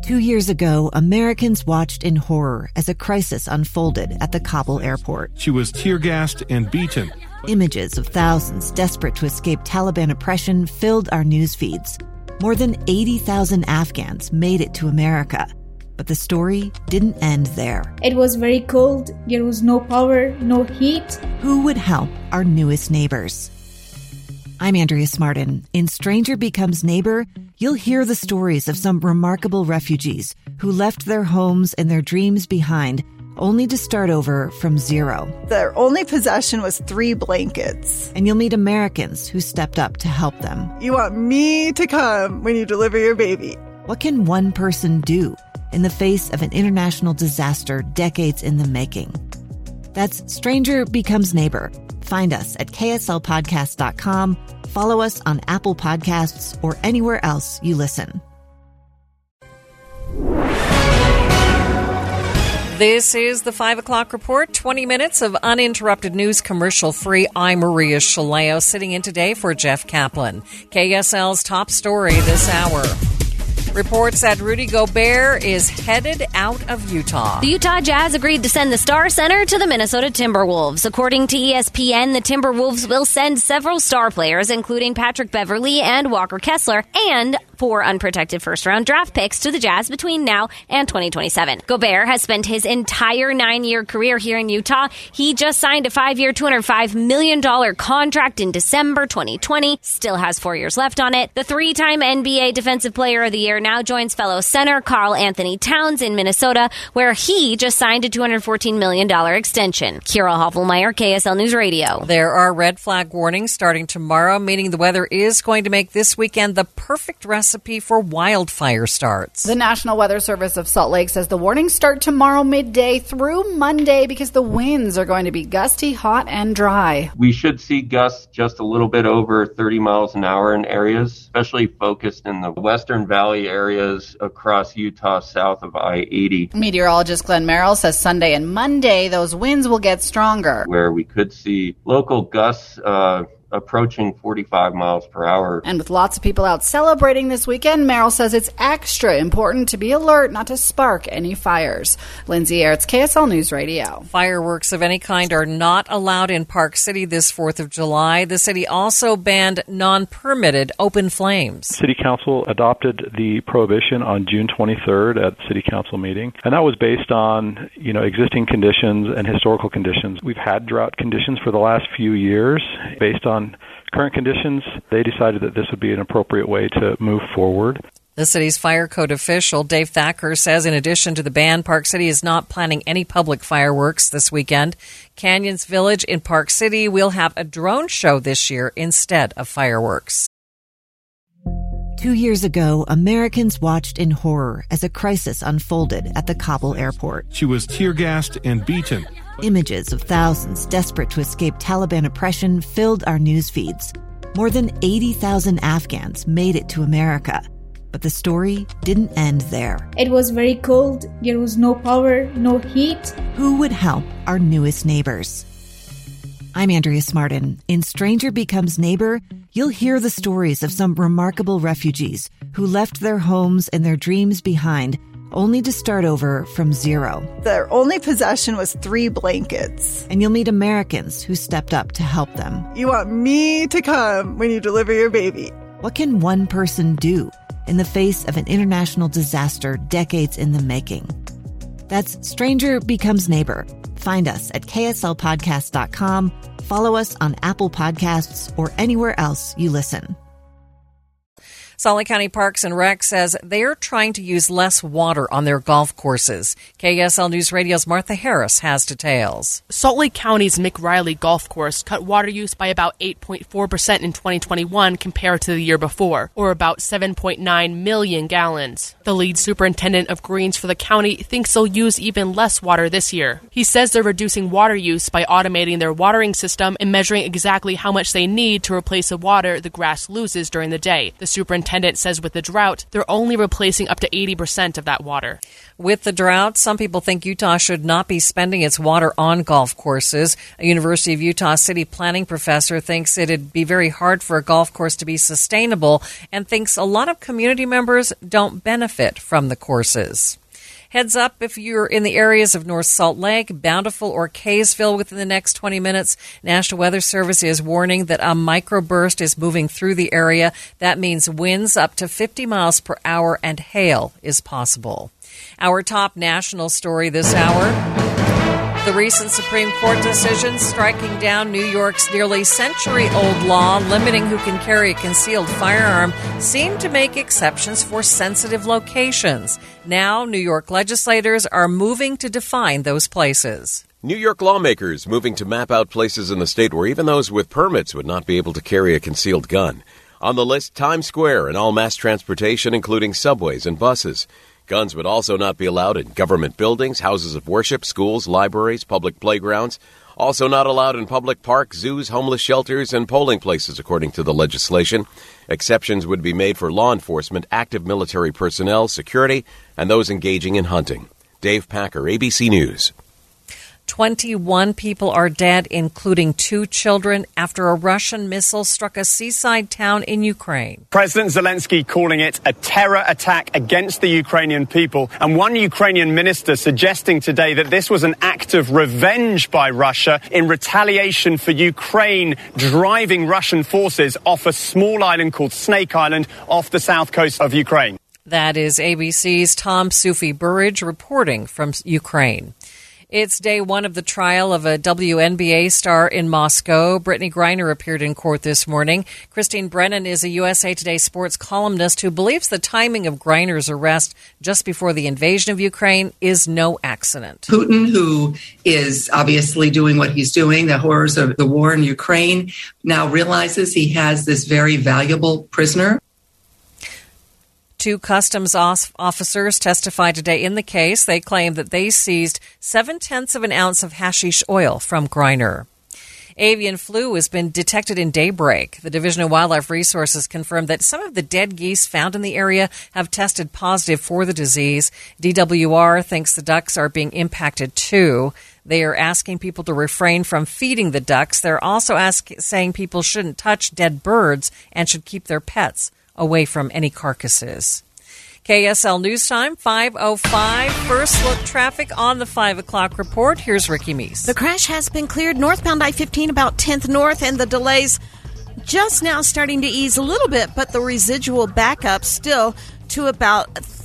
2 years ago, Americans watched in horror as a crisis unfolded at the Kabul airport. She was tear-gassed and beaten. Images of thousands desperate to escape Taliban oppression filled our news feeds. More than 80,000 Afghans made it to America. But the story didn't end there. It was very cold. There was no power, no heat. Who would help our newest neighbors? I'm Andrea Smartin. In Stranger Becomes Neighbor, you'll hear the stories of some remarkable refugees who left their homes and their dreams behind, only to start over from zero. Their only possession was 3 blankets. And you'll meet Americans who stepped up to help them. You want me to come when you deliver your baby. What can one person do in the face of an international disaster decades in the making? That's Stranger Becomes Neighbor. Find us at kslpodcast.com, follow us on Apple Podcasts, or anywhere else you listen. This is the 5 o'clock report, 20 minutes of uninterrupted news commercial-free. I'm Maria Shaleo, sitting in today for Jeff Kaplan. KSL's top story this hour. Reports that Rudy Gobert is headed out of Utah. The Utah Jazz agreed to send the Star Center to the Minnesota Timberwolves. According to ESPN, the Timberwolves will send several star players, including Patrick Beverley and Walker Kessler, and 4 unprotected first-round draft picks to the Jazz between now and 2027. Gobert has spent his entire 9-year career here in Utah. He just signed a 5-year, $205 million contract in December 2020. Still has 4 years left on it. The 3-time NBA Defensive Player of the Year now joins fellow center Karl Anthony Towns in Minnesota, where he just signed a $214 million extension. Kira Hovelmeyer, KSL News Radio. There are red flag warnings starting tomorrow, meaning the weather is going to make this weekend the perfect recipe for wildfire starts. The National Weather Service of Salt Lake says the warnings start tomorrow midday through Monday because the winds are going to be gusty, hot, and dry. We should see gusts just a little bit over 30 miles an hour in areas, especially focused in the Western Valley areas across Utah south of I-80. Meteorologist Glenn Merrill says Sunday and Monday, those winds will get stronger. Where we could see local gusts approaching 45 miles per hour. And with lots of people out celebrating this weekend, Merrill says it's extra important to be alert not to spark any fires. Lindsay Aerts, KSL News Radio. Fireworks of any kind are not allowed in Park City this 4th of July. The city also banned non-permitted open flames. City Council adopted the prohibition on June 23rd at the City Council meeting, and that was based on, existing conditions and historical conditions. We've had drought conditions for the last few years. Based on current conditions, they decided that this would be an appropriate way to move forward. The city's fire code official, Dave Thacker, says in addition to the ban, Park City is not planning any public fireworks this weekend. Canyons Village in Park City will have a drone show this year instead of fireworks. 2 years ago, Americans watched in horror as a crisis unfolded at the Kabul airport. She was tear-gassed and beaten. Images of thousands desperate to escape Taliban oppression filled our news feeds. More than 80,000 Afghans made it to America. But the story didn't end there. It was very cold. There was no power, no heat. Who would help our newest neighbors? I'm Andrea Smartin. In Stranger Becomes Neighbor, you'll hear the stories of some remarkable refugees who left their homes and their dreams behind, only to start over from zero. Their only possession was 3 blankets. And you'll meet Americans who stepped up to help them. You want me to come when you deliver your baby. What can one person do in the face of an international disaster decades in the making? That's Stranger Becomes Neighbor. Find us at kslpodcast.com, follow us on Apple Podcasts, or anywhere else you listen. Salt Lake County Parks and Rec says they're trying to use less water on their golf courses. KSL News Radio's Martha Harris has details. Salt Lake County's McRiley Golf Course cut water use by about 8.4% in 2021 compared to the year before, or about 7.9 million gallons. The lead superintendent of greens for the county thinks they'll use even less water this year. He says they're reducing water use by automating their watering system and measuring exactly how much they need to replace the water the grass loses during the day. The superintendent superintendent says with the drought, they're only replacing up to 80% of that water. With the drought, some people think Utah should not be spending its water on golf courses. A University of Utah city planning professor thinks it'd be very hard for a golf course to be sustainable and thinks a lot of community members don't benefit from the courses. Heads up if you're in the areas of North Salt Lake, Bountiful, or Kaysville within the next 20 minutes. National Weather Service is warning that a microburst is moving through the area. That means winds up to 50 miles per hour and hail is possible. Our top national story this hour. The recent Supreme Court decision striking down New York's nearly century-old law limiting who can carry a concealed firearm seemed to make exceptions for sensitive locations. Now, New York legislators are moving to define those places. New York lawmakers moving to map out places in the state where even those with permits would not be able to carry a concealed gun. On the list, Times Square and all mass transportation, including subways and buses. Guns would also not be allowed in government buildings, houses of worship, schools, libraries, public playgrounds. Also not allowed in public parks, zoos, homeless shelters, and polling places, according to the legislation. Exceptions would be made for law enforcement, active military personnel, security, and those engaging in hunting. Dave Packer, ABC News. 21 people are dead, including 2 children, after a Russian missile struck a seaside town in Ukraine. President Zelensky calling it a terror attack against the Ukrainian people, and one Ukrainian minister suggesting today that this was an act of revenge by Russia in retaliation for Ukraine driving Russian forces off a small island called Snake Island off the south coast of Ukraine. That is ABC's Tom Sufi Burridge reporting from Ukraine. It's day one of the trial of a WNBA star in Moscow. Brittany Griner appeared in court this morning. Christine Brennan is a USA Today sports columnist who believes the timing of Griner's arrest just before the invasion of Ukraine is no accident. Putin, who is obviously doing what he's doing, the horrors of the war in Ukraine, now realizes he has this very valuable prisoner. 2 customs officers testified today in the case. They claim that they seized 0.7 of an ounce of hashish oil from Griner. Avian flu has been detected in Daybreak. The Division of Wildlife Resources confirmed that some of the dead geese found in the area have tested positive for the disease. DWR thinks the ducks are being impacted too. They are asking people to refrain from feeding the ducks. They're also saying people shouldn't touch dead birds and should keep their pets away from any carcasses. KSL News Time, 5:05. First look traffic on the 5 o'clock report. Here's Ricky Meese. The crash has been cleared northbound I-15 about 10th North, and the delays just now starting to ease a little bit, but the residual backup still to about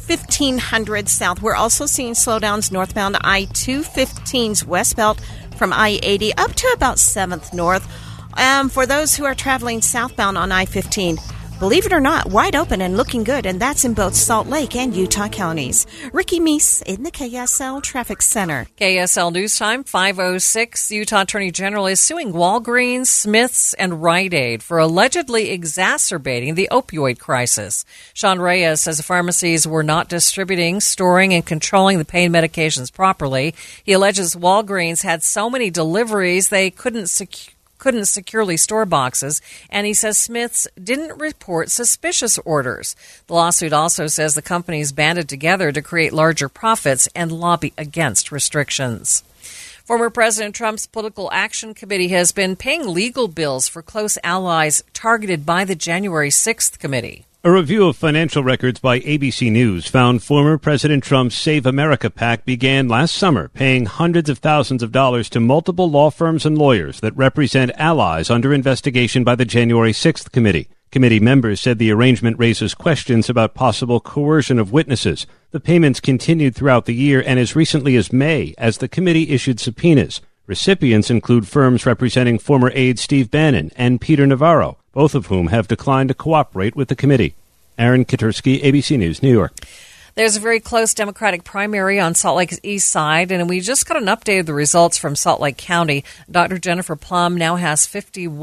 1500 south. We're also seeing slowdowns northbound I-215's westbound from I-80 up to about 7th North. For those who are traveling southbound on I-15, believe it or not, wide open and looking good, and that's in both Salt Lake and Utah counties. Ricky Meese in the KSL Traffic Center. KSL News Time, 5:06. The Utah Attorney General is suing Walgreens, Smiths, and Rite Aid for allegedly exacerbating the opioid crisis. Sean Reyes says the pharmacies were not distributing, storing, and controlling the pain medications properly. He alleges Walgreens had so many deliveries they couldn't securely store boxes, and he says Smith's didn't report suspicious orders. The lawsuit also says the companies banded together to create larger profits and lobby against restrictions. Former President Trump's Political Action Committee has been paying legal bills for close allies targeted by the January 6th committee. A review of financial records by ABC News found former President Trump's Save America PAC began last summer paying hundreds of thousands of dollars to multiple law firms and lawyers that represent allies under investigation by the January 6th committee. Committee members said the arrangement raises questions about possible coercion of witnesses. The payments continued throughout the year and as recently as May as the committee issued subpoenas. Recipients include firms representing former aide Steve Bannon and Peter Navarro, both of whom have declined to cooperate with the committee. Aaron Katursky, ABC News, New York. There's a very close Democratic primary on Salt Lake's east side, and we just got an update of the results from Salt Lake County. Dr. Jennifer Plum now has a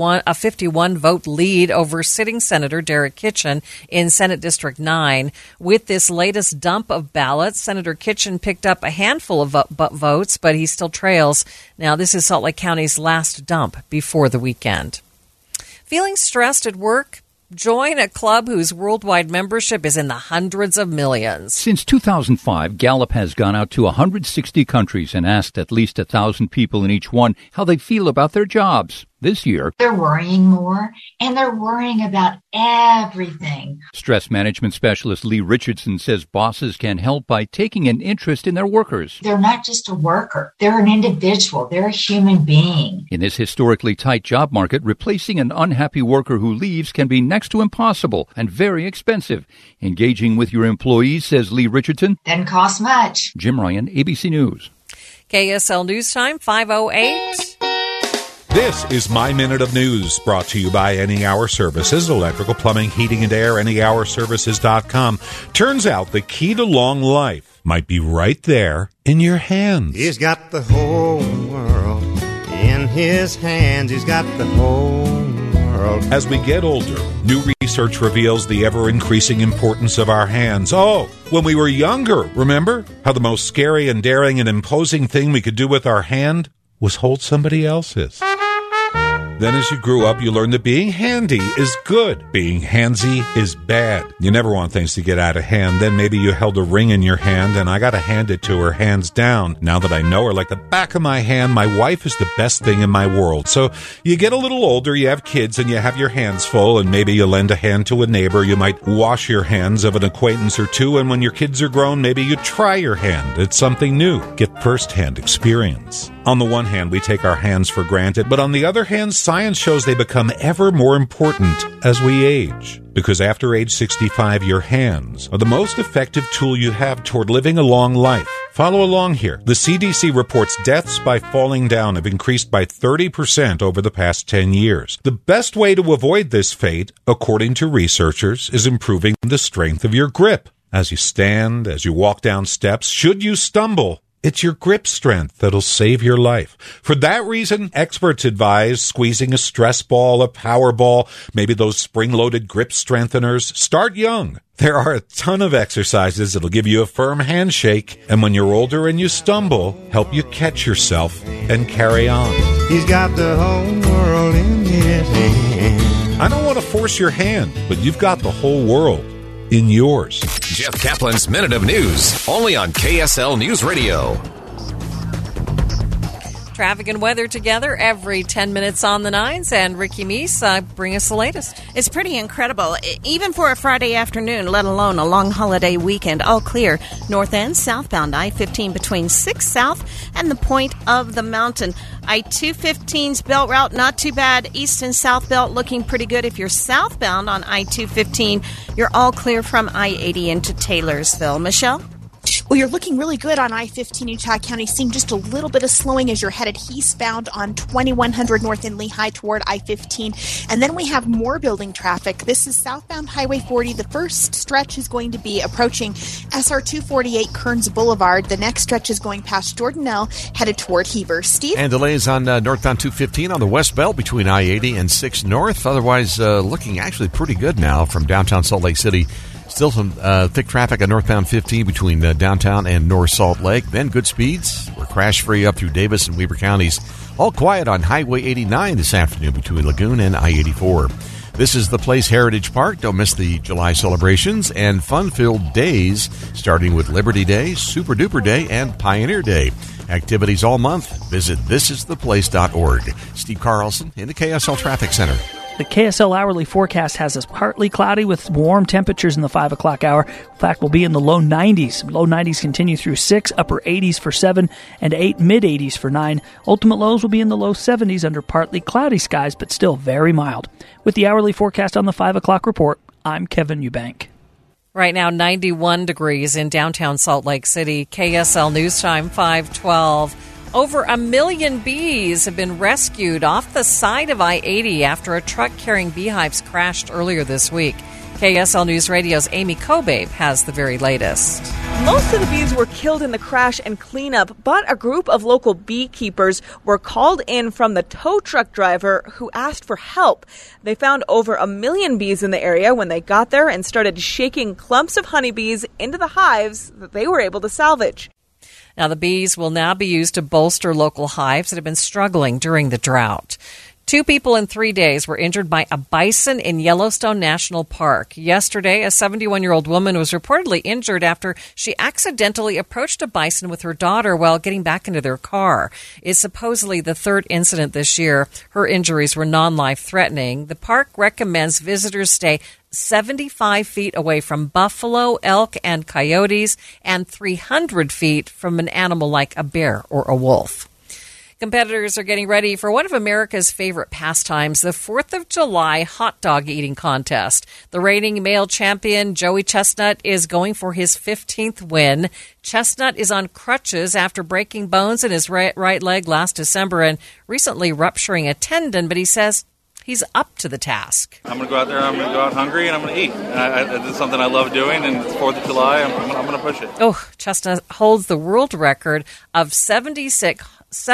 51-vote lead over sitting Senator Derek Kitchen in Senate District 9. With this latest dump of ballots, Senator Kitchen picked up a handful of votes, but he still trails. Now, this is Salt Lake County's last dump before the weekend. Feeling stressed at work? Join a club whose worldwide membership is in the hundreds of millions. Since 2005, Gallup has gone out to 160 countries and asked at least 1,000 people in each one how they feel about their jobs. This year, they're worrying more, and they're worrying about everything. Stress management specialist Lee Richardson says bosses can help by taking an interest in their workers. They're not just a worker. They're an individual. They're a human being. In this historically tight job market, replacing an unhappy worker who leaves can be next to impossible and very expensive. Engaging with your employees, says Lee Richardson, doesn't cost much. Jim Ryan, ABC News. KSL News Time, 5:08. This is My Minute of News, brought to you by Any Hour Services, electrical, plumbing, heating, and air, anyhourservices.com. Turns out the key to long life might be right there in your hands. He's got the whole world in his hands. He's got the whole world. As we get older, new research reveals the ever-increasing importance of our hands. Oh, when we were younger, remember how the most scary and daring and imposing thing we could do with our hand was hold somebody else's. Then as you grew up, you learned that being handy is good. Being handsy is bad. You never want things to get out of hand. Then maybe you held a ring in your hand, and I got to hand it to her hands down. Now that I know her like the back of my hand, my wife is the best thing in my world. So you get a little older, you have kids, and you have your hands full, and maybe you lend a hand to a neighbor. You might wash your hands of an acquaintance or two, and when your kids are grown, maybe you try your hand. It's something new. Get first-hand experience. On the one hand, we take our hands for granted, but on the other hand, science shows they become ever more important as we age. Because after age 65, your hands are the most effective tool you have toward living a long life. Follow along here. The CDC reports deaths by falling down have increased by 30% over the past 10 years. The best way to avoid this fate, according to researchers, is improving the strength of your grip. As you stand, as you walk down steps, should you stumble, it's your grip strength that'll save your life. For that reason, experts advise squeezing a stress ball, a power ball, maybe those spring-loaded grip strengtheners. Start young. There are a ton of exercises that'll give you a firm handshake, and when you're older and you stumble, help you catch yourself and carry on. He's got the whole world in his hand. I don't want to force your hand, but you've got the whole world in yours. Jeff Kaplan's Minute of News, only on KSL News Radio. Traffic and weather together every 10 minutes on the nines. And Ricky Meese, bring us the latest. It's pretty incredible, even for a Friday afternoon, let alone a long holiday weekend. All clear. North end, southbound I-15 between 6 South and the point of the mountain. I-215's belt route, not too bad. East and south belt looking pretty good. If you're southbound on I-215, you're all clear from I-80 into Taylorsville. Michelle? Well, you're looking really good on I-15 Utah County, seeing just a little bit of slowing as you're headed eastbound on 2100 north in Lehigh toward I-15. And then we have more building traffic. This is southbound Highway 40. The first stretch is going to be approaching SR 248 Kearns Boulevard. The next stretch is going past Jordanelle, headed toward Heber. Steve? And delays on northbound 215 on the west belt between I-80 and 6 North. Otherwise, looking actually pretty good now from downtown Salt Lake City. Still some thick traffic on northbound 15 between downtown and North Salt Lake. Then good speeds. We're crash-free up through Davis and Weber counties. All quiet on Highway 89 this afternoon between Lagoon and I-84. This is the Place Heritage Park. Don't miss the July celebrations and fun-filled days, starting with Liberty Day, Super Duper Day, and Pioneer Day. Activities all month. Visit thisistheplace.org. Steve Carlson in the KSL Traffic Center. The KSL hourly forecast has us partly cloudy with warm temperatures in the 5 o'clock hour. In fact, we'll be in the low 90s. Low 90s continue through 6, upper 80s for 7, and 8, mid-80s for 9. Ultimate lows will be in the low 70s under partly cloudy skies, but still very mild. With the hourly forecast on the 5 o'clock report, I'm Kevin Eubank. Right now, 91 degrees in downtown Salt Lake City. KSL News Time, 5:12. Over 1 million bees have been rescued off the side of I-80 after a truck carrying beehives crashed earlier this week. KSL News Radio's Amy Kobabe has the very latest. Most of the bees were killed in the crash and cleanup, but a group of local beekeepers were called in from the tow truck driver who asked for help. They found over 1 million bees in the area when they got there and started shaking clumps of honeybees into the hives that they were able to salvage. Now, the bees will now be used to bolster local hives that have been struggling during the drought. 2 people in 3 days were injured by a bison in Yellowstone National Park. Yesterday, a 71-year-old woman was reportedly injured after she accidentally approached a bison with her daughter while getting back into their car. It's supposedly the 3rd incident this year. Her injuries were non-life-threatening. The park recommends visitors stay 75 feet away from buffalo, elk, and coyotes, and 300 feet from an animal like a bear or a wolf. Competitors are getting ready for one of America's favorite pastimes, the 4th of July hot dog eating contest. The reigning male champion, Joey Chestnut, is going for his 15th win. Chestnut is on crutches after breaking bones in his right leg last December and recently rupturing a tendon, but he says he's up to the task. I'm going to go out there, I'm going to go out hungry, and I'm going to eat. And it's something I love doing, and it's 4th of July, I'm going to push it. Oh, Chestnut holds the world record of 76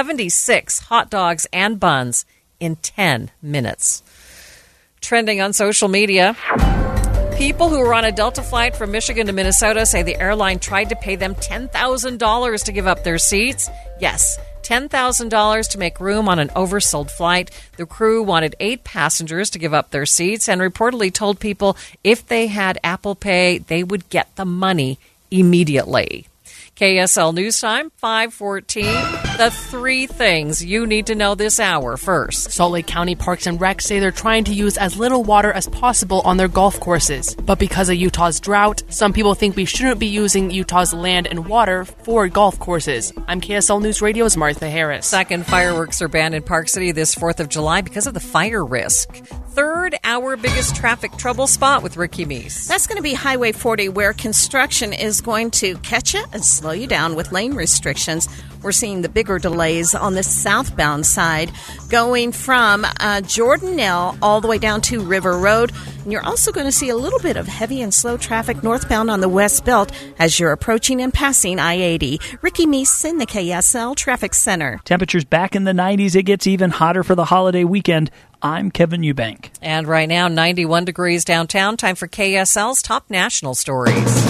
hot dogs and buns in 10 minutes. Trending on social media, people who were on a Delta flight from Michigan to Minnesota say the airline tried to pay them $10,000 to give up their seats. Yes, $10,000 to make room on an oversold flight. The crew wanted 8 passengers to give up their seats and reportedly told people if they had Apple Pay, they would get the money immediately. KSL News Time, 5:14. The 3 things you need to know this hour first. Salt Lake County Parks and Rec say they're trying to use as little water as possible on their golf courses. But because of Utah's drought, some people think we shouldn't be using Utah's land and water for golf courses. I'm KSL News Radio's Martha Harris. Second, fireworks are banned in Park City this 4th of July because of the fire risk. Third, our biggest traffic trouble spot with Ricky Meese. That's going to be Highway 40, where construction is going to catch you and slow you down with lane restrictions. We're seeing the bigger delays on the southbound side, going from Jordanelle all the way down to River Road. And you're also going to see a little bit of heavy and slow traffic northbound on the West Belt as you're approaching and passing I-80. Ricky Meese in the KSL Traffic Center. Temperatures back in the 90s. It gets even hotter for the holiday weekend. I'm Kevin Eubank. And right now, 91 degrees downtown. Time for KSL's top national stories.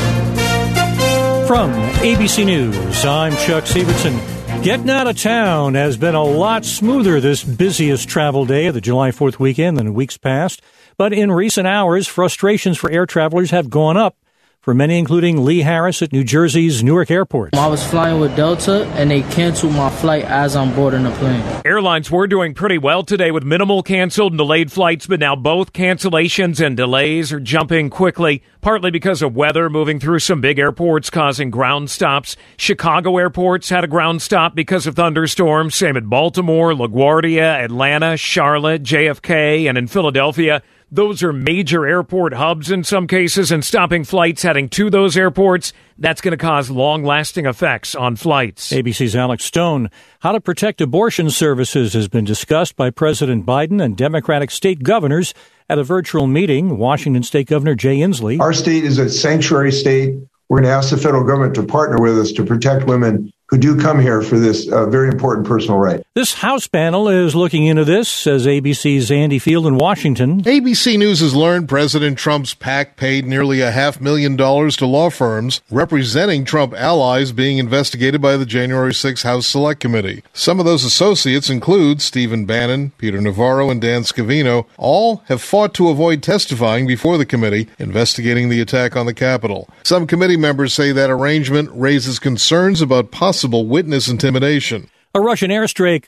From ABC News, I'm Chuck Stevenson. Getting out of town has been a lot smoother this busiest travel day of the July 4th weekend than weeks past. But in recent hours, frustrations for air travelers have gone up. For many, including Lee Harris at New Jersey's Newark Airport. I was flying with Delta, and they canceled my flight as I'm boarding the plane. Airlines were doing pretty well today with minimal canceled and delayed flights, but now both cancellations and delays are jumping quickly, partly because of weather moving through some big airports causing ground stops. Chicago airports had a ground stop because of thunderstorms, same at Baltimore, LaGuardia, Atlanta, Charlotte, JFK, and in Philadelphia. Those are major airport hubs in some cases, and stopping flights heading to those airports, that's going to cause long-lasting effects on flights. ABC's Alex Stone. How to protect abortion services has been discussed by President Biden and Democratic state governors at a virtual meeting. Washington State Governor Jay Inslee. Our state is a sanctuary state. We're going to ask the federal government to partner with us to protect women who do come here for this very important personal right. This House panel is looking into this, says ABC's Andy Field in Washington. ABC News has learned President Trump's PAC paid nearly $500,000 to law firms representing Trump allies being investigated by the January 6 House Select Committee. Some of those associates include Stephen Bannon, Peter Navarro, and Dan Scavino. All have fought to avoid testifying before the committee investigating the attack on the Capitol. Some committee members say that arrangement raises concerns about possible witness intimidation. A Russian airstrike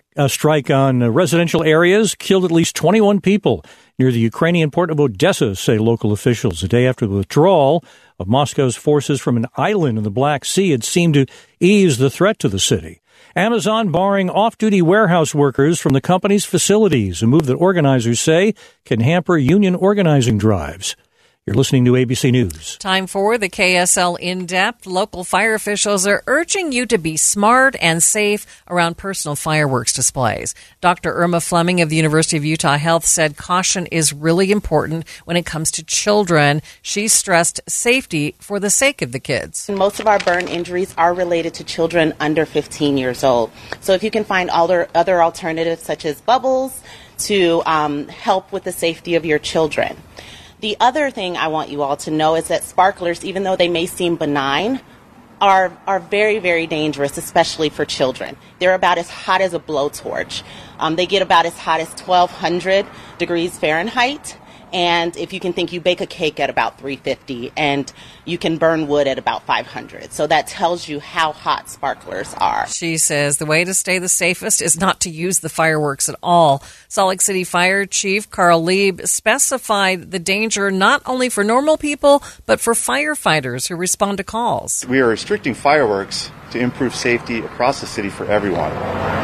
on residential areas killed at least 21 people near the Ukrainian port of Odessa, say local officials. A day after the withdrawal of Moscow's forces from an island in the Black Sea had seemed to ease the threat to the city. Amazon barring off-duty warehouse workers from the company's facilities, a move that organizers say can hamper union organizing drives. You're listening to ABC News. Time for the KSL In-Depth. Local fire officials are urging you to be smart and safe around personal fireworks displays. Dr. Irma Fleming of the University of Utah Health said caution is really important when it comes to children. She stressed safety for the sake of the kids. Most of our burn injuries are related to children under 15 years old. So if you can find other alternatives such as bubbles to help with the safety of your children. The other thing I want you all to know is that sparklers, even though they may seem benign, are very, very dangerous, especially for children. They're about as hot as a blowtorch. They get about as hot as 1,200 degrees Fahrenheit. And if you can think, you bake a cake at about 350 and you can burn wood at about 500. So that tells you how hot sparklers are. She says the way to stay the safest is not to use the fireworks at all. Salt Lake City Fire Chief Carl Lieb specified the danger not only for normal people, but for firefighters who respond to calls. We are restricting fireworks to improve safety across the city for everyone.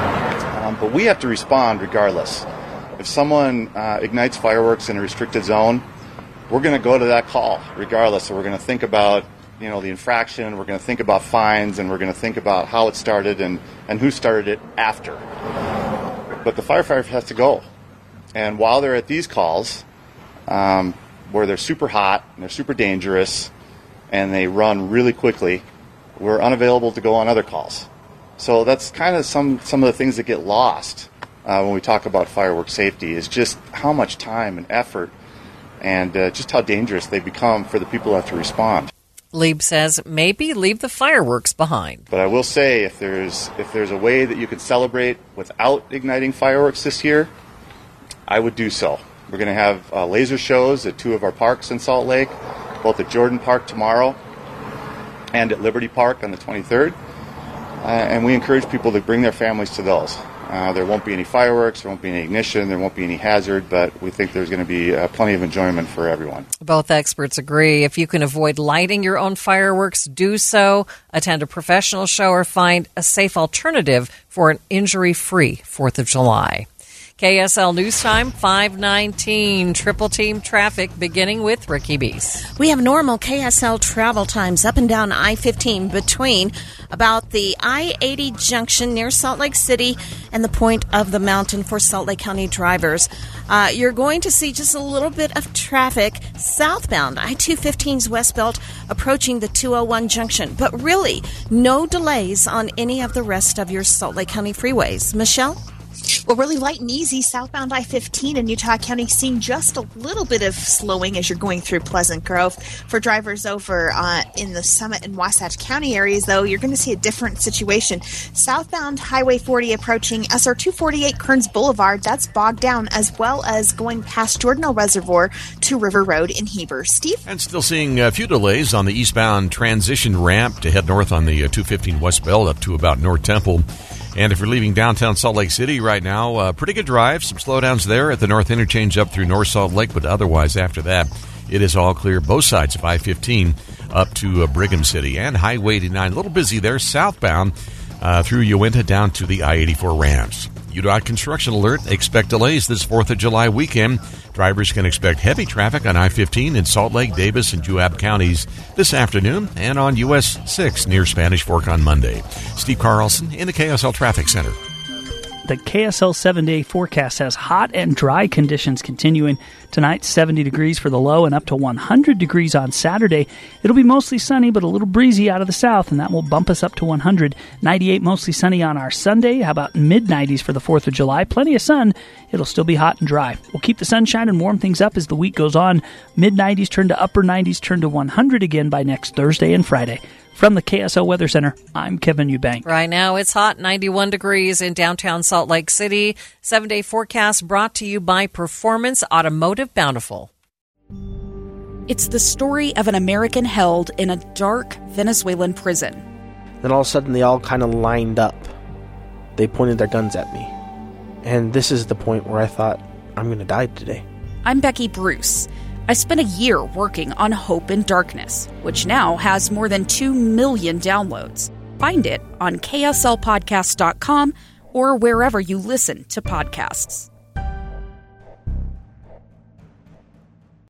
But we have to respond regardless. If someone ignites fireworks in a restricted zone, we're going to go to that call regardless. So we're going to think about, the infraction, we're going to think about fines, and we're going to think about how it started and who started it after. But the firefighter has to go. And while they're at these calls, where they're super hot and they're super dangerous and they run really quickly, we're unavailable to go on other calls. So that's kind of some of the things that get lost when we talk about fireworks safety, is just how much time and effort and just how dangerous they become for the people who have to respond. Lieb says maybe leave the fireworks behind. But I will say, if there's a way that you could celebrate without igniting fireworks this year, I would do so. We're going to have laser shows at 2 of our parks in Salt Lake, both at Jordan Park tomorrow and at Liberty Park on the 23rd. And we encourage people to bring their families to those. There won't be any fireworks, there won't be any ignition, there won't be any hazard, but we think there's going to be plenty of enjoyment for everyone. Both experts agree. If you can avoid lighting your own fireworks, do so. Attend a professional show or find a safe alternative for an injury-free 4th of July. KSL News Time, 5:19. Triple team traffic beginning with Ricky Beese. We have normal KSL travel times up and down I-15 between about the I-80 junction near Salt Lake City and the point of the mountain for Salt Lake County drivers. You're going to see just a little bit of traffic southbound I-215's West Belt approaching the 201 junction, but really no delays on any of the rest of your Salt Lake County freeways. Michelle? Well, really light and easy southbound I-15 in Utah County, seeing just a little bit of slowing as you're going through Pleasant Grove. For drivers over in the Summit and Wasatch County areas, though, you're going to see a different situation. Southbound Highway 40 approaching SR 248 Kearns Boulevard, that's bogged down, as well as going past Jordanelle Reservoir to River Road in Heber. Steve? And still seeing a few delays on the eastbound transition ramp to head north on the 215 West Belt up to about North Temple. And if you're leaving downtown Salt Lake City right now, pretty good drive. Some slowdowns there at the North Interchange up through North Salt Lake, but otherwise after that, it is all clear both sides of I-15 up to Brigham City. And Highway 89, a little busy there southbound through Uinta down to the I-84 ramps. UDOT construction alert. Expect delays this 4th of July weekend. Drivers can expect heavy traffic on I-15 in Salt Lake, Davis, and Juab counties this afternoon and on US 6 near Spanish Fork on Monday. Steve Carlson in the KSL Traffic Center. The KSL 7-day forecast has hot and dry conditions continuing. Tonight, 70 degrees for the low and up to 100 degrees on Saturday. It'll be mostly sunny, but a little breezy out of the south, and that will bump us up to 100. 98 mostly sunny on our Sunday. How about mid-90s for the 4th of July? Plenty of sun. It'll still be hot and dry. We'll keep the sunshine and warm things up as the week goes on. Mid-90s turn to upper 90s, turn to 100 again by next Thursday and Friday. From the KSL Weather Center, I'm Kevin Eubank. Right now it's hot, 91 degrees in downtown Salt Lake City. 7-day forecast brought to you by Performance Automotive Bountiful. It's the story of an American held in a dark Venezuelan prison. Then all of a sudden they all kind of lined up. They pointed their guns at me. And this is the point where I thought, I'm going to die today. I'm Becky Bruce. I spent a year working on Hope in Darkness, which now has more than 2 million downloads. Find it on kslpodcast.com or wherever you listen to podcasts.